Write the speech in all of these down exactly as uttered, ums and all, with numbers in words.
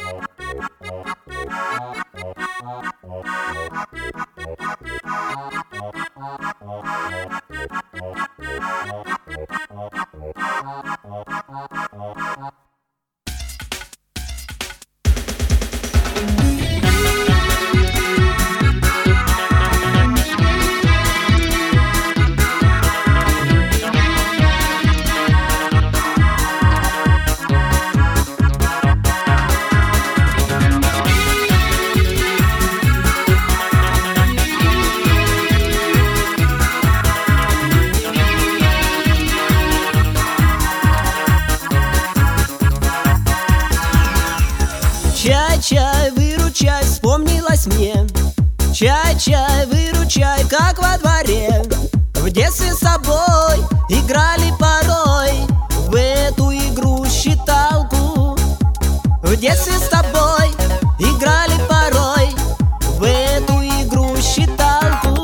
Чай-чай, выручай, вспомнилось мне. Чай-чай, выручай, как во дворе. В детстве с собой играли порой в эту игру считалку. В детстве с тобой играли порой в эту игру считалку.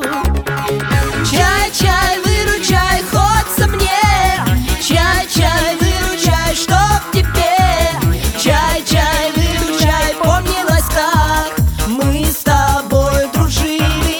Чай-чай, выручай, хочется мне. Чай-чай, выручай, чтоб тебе. Чай-чай, выручай, помнилось, как мы с тобой дружили.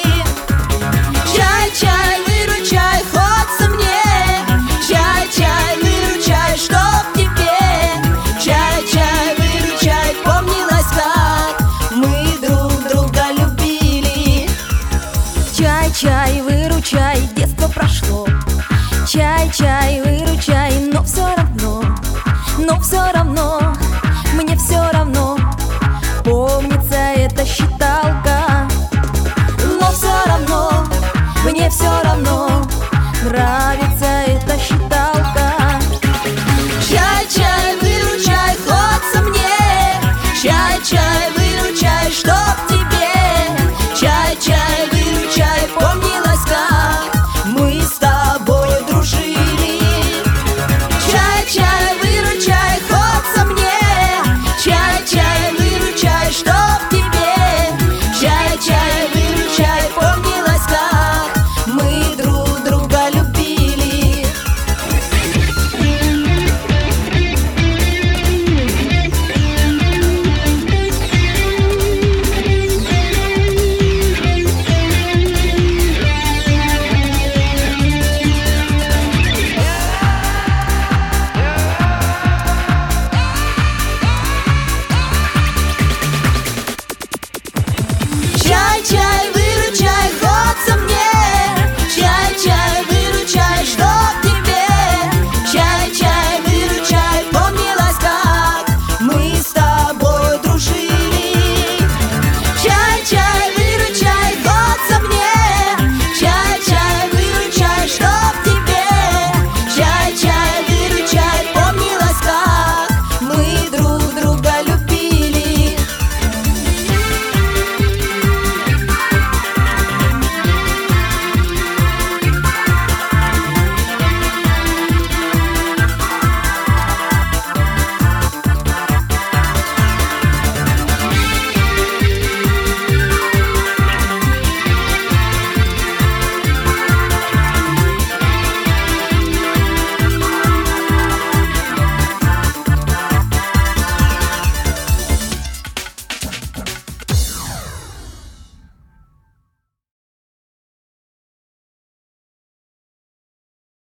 Чай-чай, выручай, хочется мне. Чай-чай, выручай, чтоб тебе. Чай-чай, выручай, помнилось, как мы друг друга любили. Чай-чай, выручай, детство прошло. Чай-чай, выручай, но все равно, но все равно, мне все равно помнится эта считалка. Но все равно, мне все равно нравится эта считалка. Чай-чай, выручай, хочется мне. Чай-чай, выручай,